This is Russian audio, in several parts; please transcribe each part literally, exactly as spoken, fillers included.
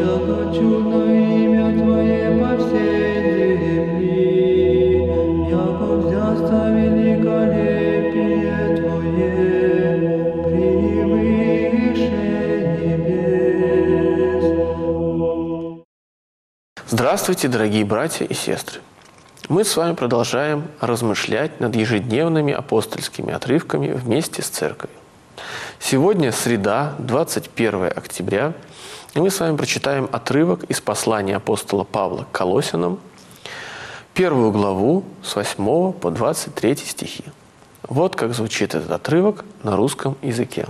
яко чудно имя Твое по всей земли, яко взясто великолепие Твое превыше небес. Здравствуйте, дорогие братья и сестры! Мы с вами продолжаем размышлять над ежедневными апостольскими отрывками вместе с Церковью. Сегодня среда, двадцать первое октября, и мы с вами прочитаем отрывок из послания апостола Павла к Колоссянам, первую главу с восьмого по двадцать третий стихи. Вот как звучит этот отрывок на русском языке.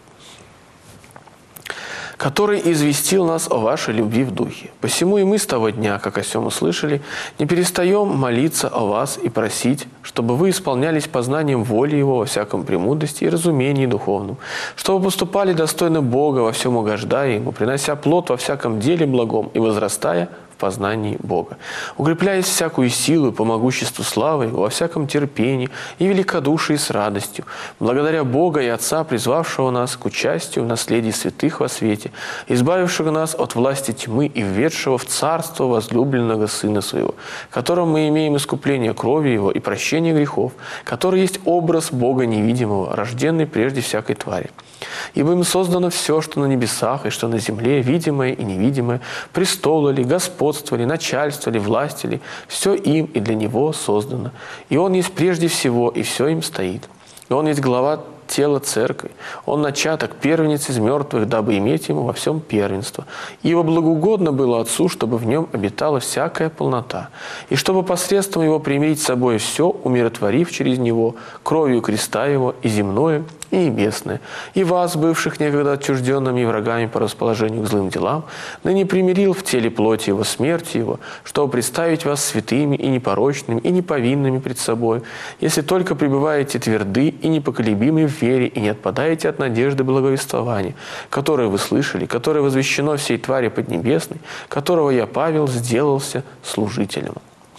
«Который известил нас о вашей любви в духе. Посему и мы с того дня, как о сем услышали, не перестаем молиться о вас и просить, чтобы вы исполнялись познанием воли Его во всяком премудрости и разумении духовном, чтобы поступали достойно Бога, во всем угождая Ему, принося плод во всяком деле благом и возрастая в познании Бога, укрепляясь всякую силу по могуществу славы Его, во всяком терпении и великодушии с радостью, благодаря Бога и Отца, призвавшего нас к участию в наследии святых во свете, избавившего нас от власти тьмы и введшего в царство возлюбленного Сына Своего, которым мы имеем искупление крови Его и прощение грехов, который есть образ Бога невидимого, рожденный прежде всякой твари. Ибо им создано все, что на небесах и что на земле, видимое и невидимое, престолы ли, господство ли, начальство ли, власти ли, все им и для Него создано. И Он есть прежде всего, и все им стоит. И Он есть глава тела Церкви. Он начаток, первенец из мертвых, дабы иметь Ему во всем первенство. Ибо благоугодно было Отцу, чтобы в Нем обитала всякая полнота, и чтобы посредством Его примирить с собой все, умиротворив через Него кровью креста Его и земное, и небесное, и вас, бывших некогда отчужденными и врагами по расположению к злым делам, ныне примирил в теле плоти Его, смерти Его, чтобы представить вас святыми и непорочными и неповинными пред собой, если только пребываете тверды и непоколебимы в вере и не отпадаете от надежды благовествования, которое вы слышали, которое возвещено всей твари поднебесной, которого я, Павел, сделался служителем».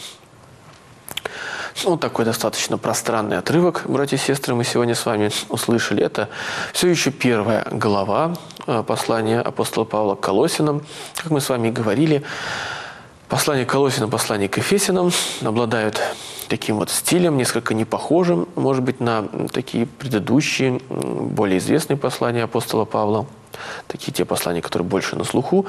Ну, такой достаточно пространный отрывок, братья и сестры, мы сегодня с вами услышали. Это все еще первая глава послания апостола Павла к Колоссянам. Как мы с вами и говорили, послание к Колоссянам, послание к Ефесянам обладают таким вот стилем, несколько не похожим, может быть, на такие предыдущие, более известные послания апостола Павла, такие те послания, которые больше на слуху.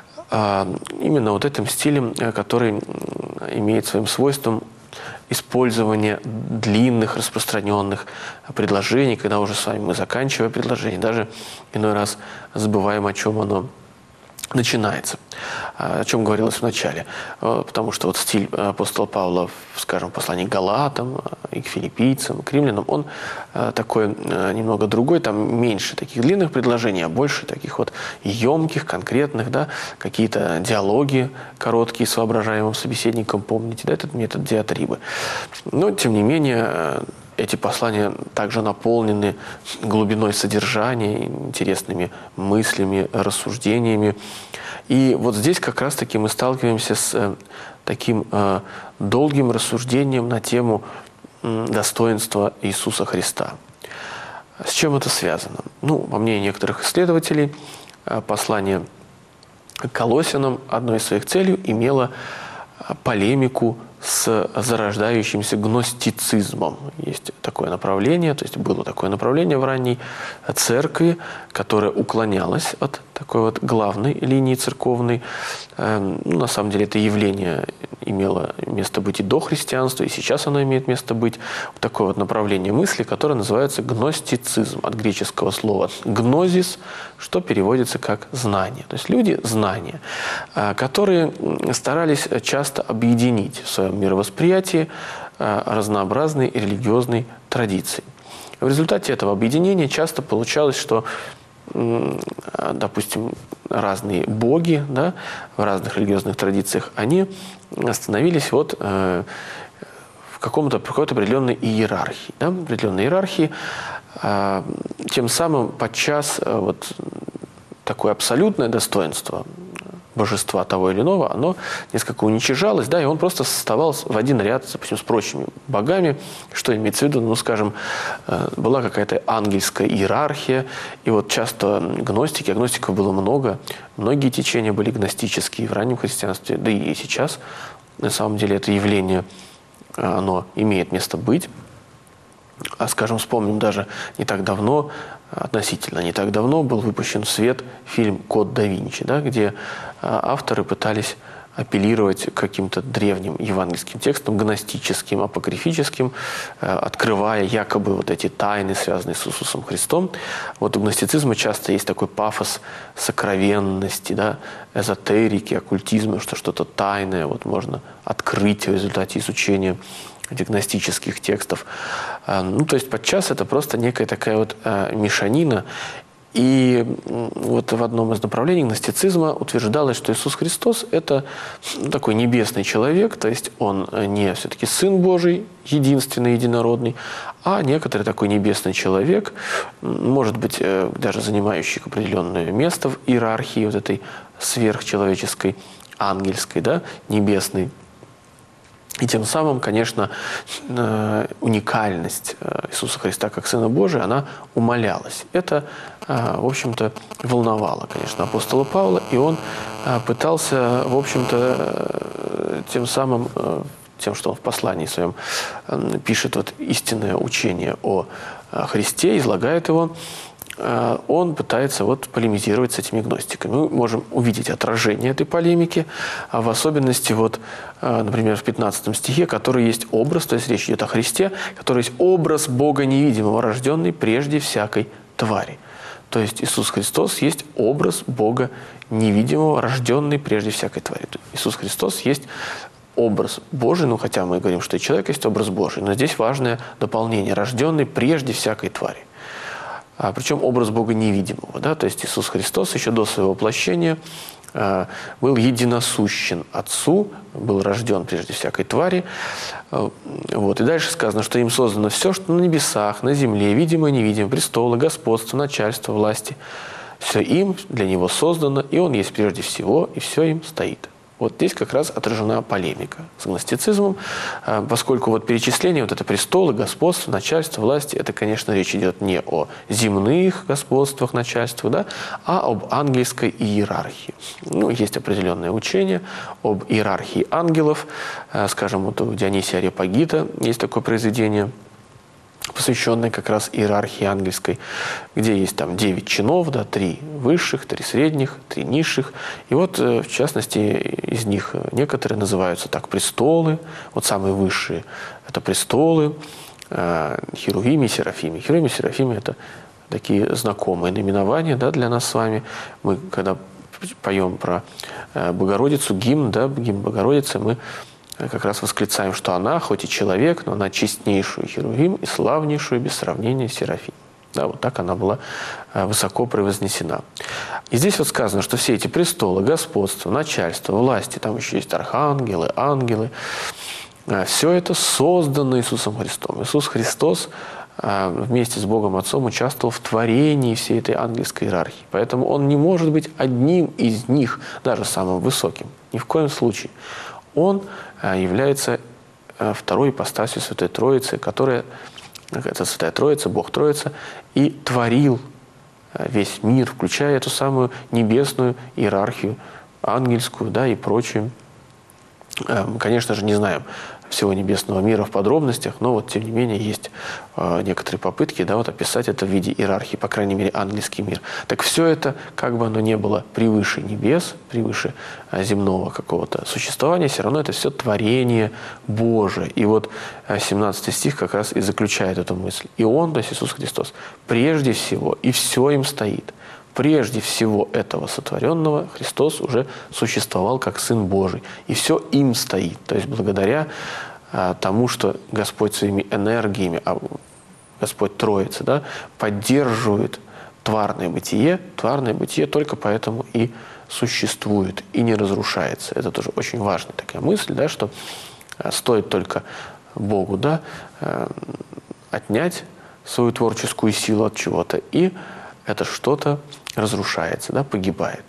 Именно вот этим стилем, который имеет своим свойством использование длинных, распространенных предложений, когда уже с вами мы заканчиваем предложение, даже иной раз забываем, о чем оно начинается, о чем говорилось в начале. Потому что вот стиль апостола Павла, скажем, в послании к Галатам, и к филиппийцам, к римлянам, он такой немного другой, там меньше таких длинных предложений, а больше таких вот емких, конкретных, да, какие-то диалоги короткие с воображаемым собеседником, помните, да, этот метод диатрибы. Но, тем не менее, эти послания также наполнены глубиной содержания, интересными мыслями, рассуждениями. И вот здесь как раз-таки мы сталкиваемся с таким э, долгим рассуждением на тему э, достоинства Иисуса Христа. С чем это связано? Ну, по мнению некоторых исследователей, э, послание к Колоссянам одной из своих целей имело полемику с зарождающимся гностицизмом. Есть такое направление, то есть было такое направление в ранней церкви, которое уклонялось от такой вот главной линии церковной. Ну, на самом деле это явление имело место быть и до христианства, и сейчас оно имеет место быть. Такое вот направление мысли, которое называется гностицизм, от греческого слова «гнозис», что переводится как «знание». То есть люди – знания, которые старались часто объединить в своем мировосприятии разнообразные религиозные традиции. В результате этого объединения часто получалось, что, допустим, разные боги, да, в разных религиозных традициях, они становились вот э, в каком-то, какой-то определенной иерархии. Да, определенной иерархии, э, тем самым подчас э, вот, такое абсолютное достоинство божества того или иного, оно несколько уничижалось, да, и он просто оставался в один ряд, допустим, с прочими богами. Что имеется в виду? Ну, скажем, была какая-то ангельская иерархия, и вот часто гностики, агностиков было много, многие течения были гностические в раннем христианстве, да и сейчас, на самом деле, это явление, оно имеет место быть. А, скажем, вспомним, даже не так давно, относительно не так давно, был выпущен в свет фильм «Код да Винчи», да, где авторы пытались апеллировать к каким-то древним евангельским текстам, гностическим, апокрифическим, открывая якобы вот эти тайны, связанные с Иисусом Христом. Вот у гностицизма часто есть такой пафос сокровенности, да, эзотерики, оккультизма, что что-то тайное вот можно открыть в результате изучения гностических текстов. Ну, то есть подчас это просто некая такая вот мешанина. И вот в одном из направлений гностицизма утверждалось, что Иисус Христос – это такой небесный человек, то есть он не все-таки Сын Божий, единственный, единородный, а некоторый такой небесный человек, может быть, даже занимающий определенное место в иерархии вот этой сверхчеловеческой, ангельской, да, небесной. И тем самым, конечно, уникальность Иисуса Христа как Сына Божия, она умалялась. Это, в общем-то, волновало, конечно, апостола Павла, и он пытался, в общем-то, тем самым, тем, что он в послании своем пишет вот истинное учение о Христе, излагает его, он пытается вот полемизировать с этими гностиками. Мы можем увидеть отражение этой полемики, а в особенности, вот, например, в пятнадцатом стихе, который есть образ, то есть речь идет о Христе, который есть образ Бога невидимого, рожденный прежде всякой твари. То есть Иисус Христос есть образ Бога невидимого, рожденный прежде всякой твари. Иисус Христос есть образ Божий, ну хотя мы говорим, что и человек есть образ Божий, но здесь важное дополнение, рожденный прежде всякой твари. А, причем образ Бога невидимого. Да? То есть Иисус Христос еще до своего воплощения а, был единосущен Отцу, был рожден прежде всякой твари. А, вот. И дальше сказано, что им создано все, что на небесах, на земле, видимое и невидимое, престолы, господство, начальство, власти. Все им, для Него создано, и Он есть прежде всего, и все им стоит. Вот здесь как раз отражена полемика с гностицизмом, поскольку вот перечисление, вот это престолы, господство, начальство, власти, это, конечно, речь идет не о земных господствах, начальствах, да, а об ангельской иерархии. Ну, есть определенное учение об иерархии ангелов, скажем, вот у Дионисия Ареопагита есть такое произведение, посвященной как раз иерархии ангельской, где есть там девять чинов, да, три высших, три средних, три низших. И вот, в частности, из них некоторые называются так престолы, вот самые высшие – это престолы, э, Херувим и Серафим. Херувим и Серафим – это такие знакомые наименования, да, для нас с вами. Мы, когда поем про э, Богородицу, гимн, да, гимн Богородицы, мы как раз восклицаем, что она, хоть и человек, но она честнейшую Херувим и славнейшую без сравнения Серафим. Да, вот так она была высоко превознесена. И здесь вот сказано, что все эти престолы, господство, начальство, власти, там еще есть архангелы, ангелы, все это создано Иисусом Христом. Иисус Христос вместе с Богом Отцом участвовал в творении всей этой ангельской иерархии. Поэтому Он не может быть одним из них, даже самым высоким. Ни в коем случае. Он является второй ипостасью Святой Троицы, которая, это Святая Троица, Бог Троица, и творил весь мир, включая эту самую небесную иерархию, ангельскую, да, и прочую. Мы, конечно же, не знаем всего небесного мира в подробностях, но вот тем не менее есть э, некоторые попытки, да, вот описать это в виде иерархии, по крайней мере, ангельский мир. Так все это, как бы оно ни было превыше небес, превыше э, земного какого-то существования, все равно это все творение Божие. И вот э, семнадцатый стих как раз и заключает эту мысль. И Он, то есть Иисус Христос, прежде всего, и все им стоит. Прежде всего этого сотворенного Христос уже существовал как Сын Божий. И все им стоит. То есть благодаря а, тому, что Господь своими энергиями, а Господь Троица, да, поддерживает тварное бытие, тварное бытие только поэтому и существует, и не разрушается. Это тоже очень важная такая мысль, да, что а, стоит только Богу, да, а, отнять свою творческую силу от чего-то, и это что-то разрушается, да, погибает.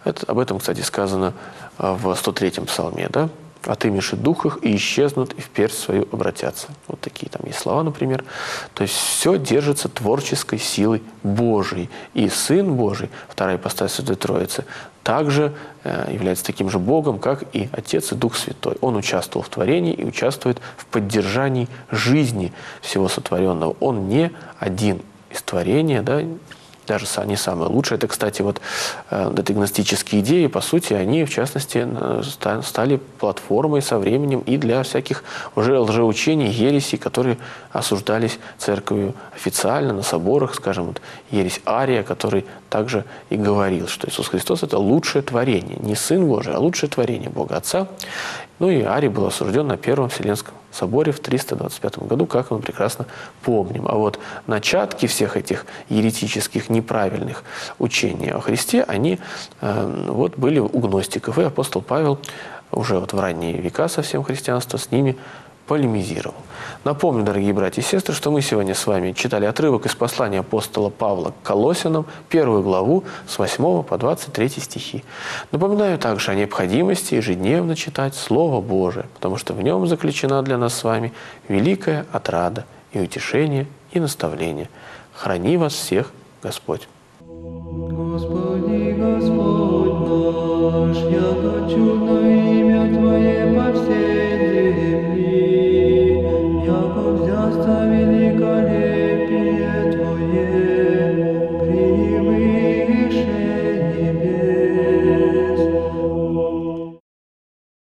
Это, об этом, кстати, сказано в сто третьем псалме, да? «Отымешь и дух их, и исчезнут, и в персть свою обратятся». Вот такие там есть слова, например. То есть все держится творческой силой Божией. И Сын Божий, вторая ипостась Святой Троицы, также э, является таким же Богом, как и Отец и Дух Святой. Он участвовал в творении и участвует в поддержании жизни всего сотворенного. Он не один из творения, да, даже не самое лучшее. Это, кстати, вот э, это гностические идеи, по сути, они, в частности, стали платформой со временем и для всяких уже лжеучений, ересей, которые осуждались церковью официально на соборах, скажем, вот ересь Ария, который также и говорил, что Иисус Христос – это лучшее творение, не Сын Божий, а лучшее творение Бога Отца. Ну и Арий был осужден на Первом Вселенском соборе в триста двадцать пятом году, как мы прекрасно помним. А вот начатки всех этих еретических, неправильных учений о Христе, они э, вот были у гностиков. И апостол Павел уже вот в ранние века совсем христианства с ними полемизировал. Напомню, дорогие братья и сестры, что мы сегодня с вами читали отрывок из послания апостола Павла к Колоссянам, первую главу с восьмого по двадцать третий стихи. Напоминаю также о необходимости ежедневно читать Слово Божие, потому что в нем заключена для нас с вами великая отрада и утешение, и наставление. Храни вас всех Господь!